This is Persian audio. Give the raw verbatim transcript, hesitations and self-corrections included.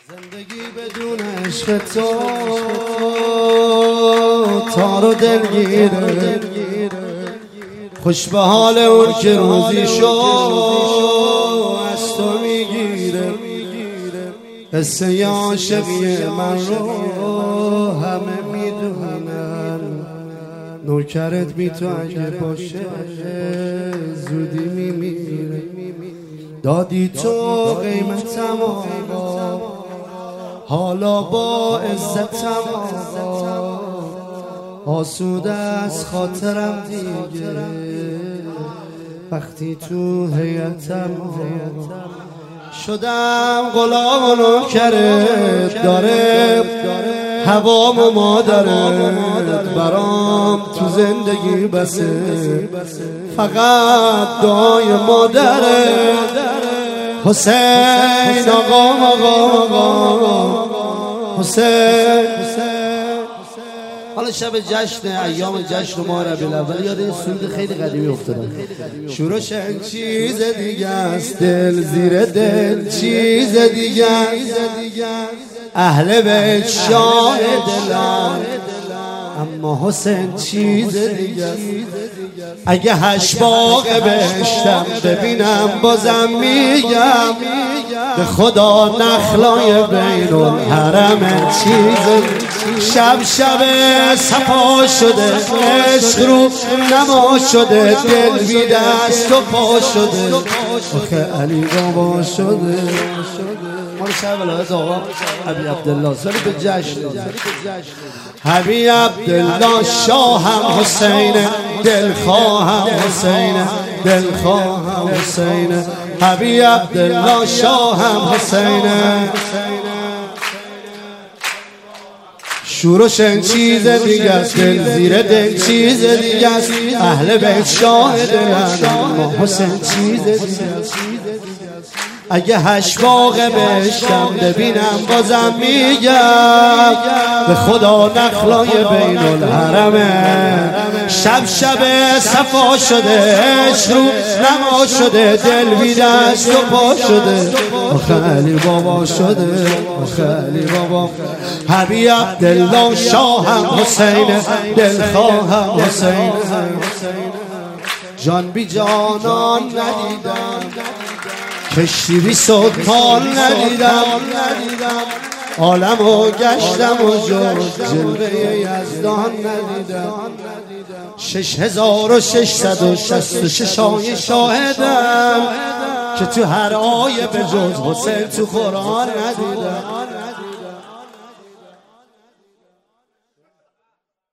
زندگی بدون عشق تو تار و دلگیره، خوش به حال اون که روزی شو از تو میگیره. قصه عاشقی من رو همه میدونن، نوکرت بی تو اگه باشه زودی میمیره. دادی تو قیمتم آقا، حالا با عزتم آقا، آسوده از خاطرم دیگه وقتی تو هیئتم شدم غلام و نوکرت. داره هوام و مادرت برام تو زندگی بسه، فقط دعای مادرت. حسین آقا آقا آقا حسین. حالا شب جشن، ایام جشن ماه ربیع الاول، یاد این سرود خیلی قدیمی افتادم. شورش چیز دیگه است، دل زیر دل چیز دیگه است، اهل بیت شاه دلم، اما حسین چیز دیگه است. اگه هشت باغ بهشتم ببینم بازم میگم به خدا نخلای بین الحرم چیز. شب شب صفا شده، عشق رو نما شده، دل بی دست و پا شده، آخه علی بابا شده. مال شب ولایت آقا حبیب عبدالله سالی به جشن. حبیب عبدالله شاهم حسین، دلخواهم حسین، دلخواهم حسین. حبیب عبدالله شاهم حسین. شورش چیز دیگه است، دل زیر دل چیز دیگه است، اهل بیت شاه دلم، اما حسین چیز دیگه است. اگه هشت باغ بهشتم ببینم بازم میگم به خدا نخلای بین الحرمه. شب شب صفا شده، عشق رو نما شده، دل بی دست و پا شده، آخه علی بابا شده، آخه علی بابا. حبیب عبدالله شاهم حسین، دلخواهم حسین. جان بی جانان ندیدم، کشتی بی سلطان ندیدم، عالم و گشتم و جز جلوه یزدان ندیدم. شش هزار و ششصد و شست و شش آیه شاهدم که تو هر آیه به جز حسین تو قرآن ندیدم.